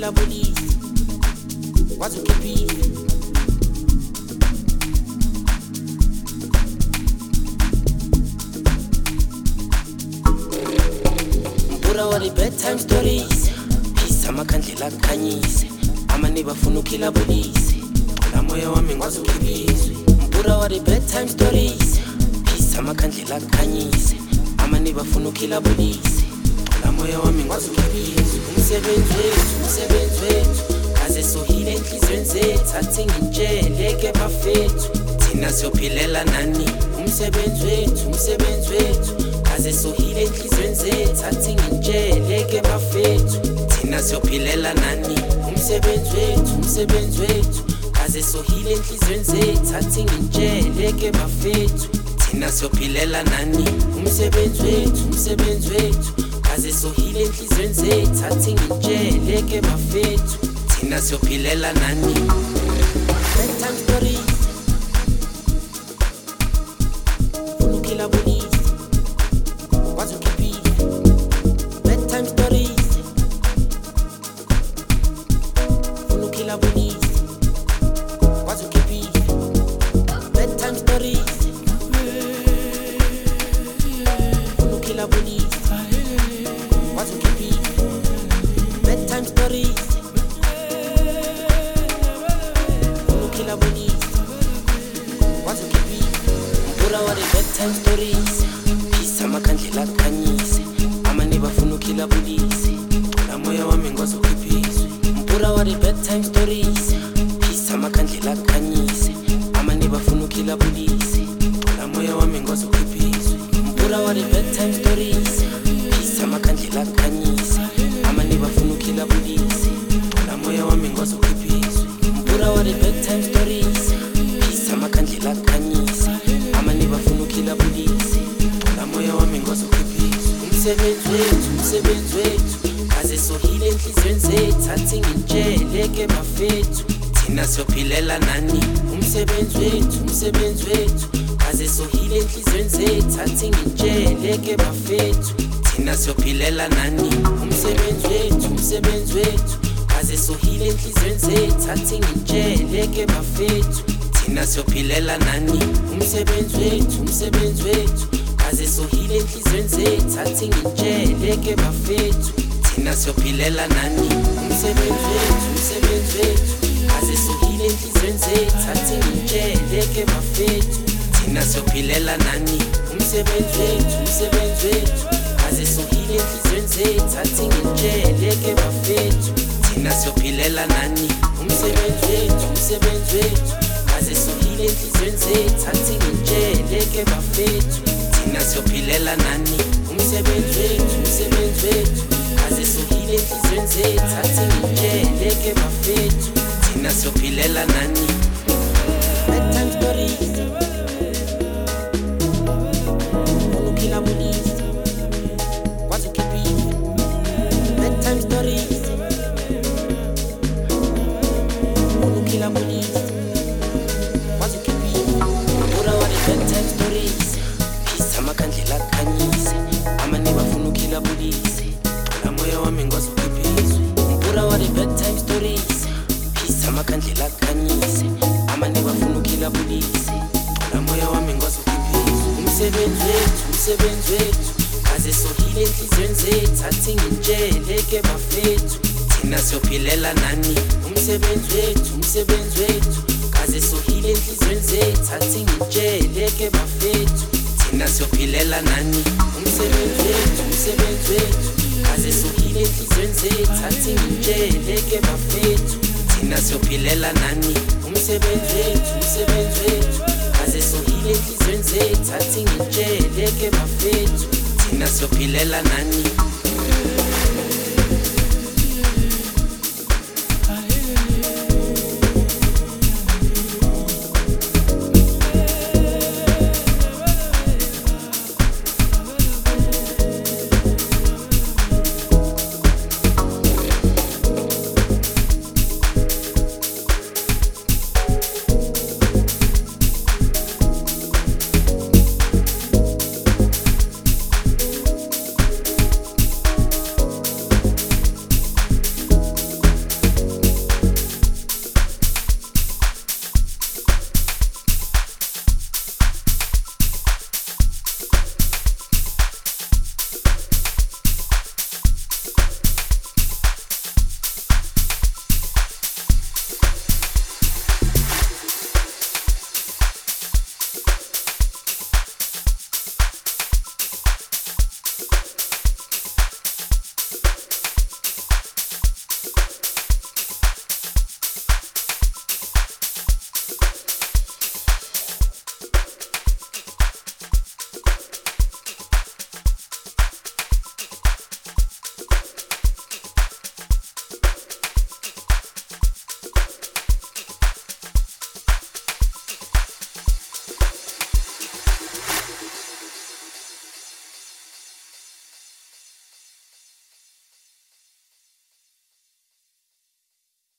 funukila polisi kwazi ukhiphile mpura wa the bedtime stories phisa amakhandlela akukhanyise amane bafuna ukhila polisi la moya wami ngwazi ukhiphizwe mpura wa the bedtime stories phisa amakhandlela akukhanyise amane bafuna ukhila polisi la moya wami ngwazi ukhiphizwe umsebenzi wethu kaze sohile enhlizweni zethu athi ngintshele-ke bafethu thina siyophilela nani umsebenzi wethu kaze sohile enhlizweni zethu athi ngintshele-ke bafethu thina siyophilela nani umsebenzi wethu kaze sohile enhlizweni zethu athi ngintshele-ke bafethu thina siyophilela nani umsebenzi wethu kaze sohile enhlizweni zethu athi ngintshele-ke bafethu thina siyophilela nani bedtime stories funukila polisi kwazi ukhiphile bedtime stories funukila polisi kwazi ukhiphile bedtime stories funukila polisi kwazi ukhiphile bedtime stories funukila polisi kwazi ukhiphile mpura wa the bedtime stories phisa amakhandlela akukhanyise amane bafuna ukhila polisi la moya wami ngwazi ukhiphizwe mpura wa the bedtime stories phisa amakhandlela akukhanyise amane bafuna ukhila polisi la moya wami ngwazi ukhiphizwe mpura wa the bedtime stories phisa amakhandlela akukhanyise amane bafuna ukhila polisi la moya wami ngwazi ukhiphizwe mpura wa the bedtime stories phisa amakhandlela akukhanyise amane bafuna ukhila polisi la moya wami ngwazi ukhiphizwe umsebenzi wethu kaze sohile enhlizweni zethu athi ngintshele-ke bafethu thina siyophilela nani umsebenzi wethu kaze sohile enhlizweni zethu athi ngintshele-ke bafethu thina siyophilela nani umsebenzi wethu kaze sohile enhlizweni zethu athi ngintshele-ke bafethu thina siyophilela nani umsebenzi wethu kaze sohile enhlizweni zethu athi ngintshele-ke bafethu thina siyophilela nani umsebenzi wethu kaze sohile enhlizweni zethu athi ngintshele-ke bafethu thina siyophilela nani umsebenzi wethu kaze sohile enhlizweni zethu athi ngintshele-ke bafethu thina siyophilela nani umsebenzi wethu kaze sohile enhlizweni zethu athi ngintshele-ke bafethu thina siyophilela nani umsebenzi wethu kaze sohile enhlizweni zethu athi ngintshele-ke bafethu thina siyophilela nani bedtime stories funukila polisi kwazi ukhiphile bedtime stories funukila polisi kwazi ukhiphile mpura wa the bedtime stories phisa amakhandlela akukhanyise amane bafuna ukhila polisi la moya wami ngwazi ukhiphizwe mpura wa the bedtime stories phisa amakhandlela akukhanyise amane bafuna ukhila polisi la moya wami ngwazi ukhiphizwe umsebenzi wethu kaze sohile enhlizweni zethu athi ngintshele-ke bafethu thina siyophilela nani umsebenzi wethu kaze sohile enhlizweni zethu athi ngintshele-ke bafethu thina siyophilela nani umsebenzi wethu kaze sohile enhlizweni zethu athi ngintshele-ke bafethu thina siyophilela nani umsebenzi wethu kaze sohile enhlizweni zethu athi ngintshele-ke bafethu thina siyophilela nani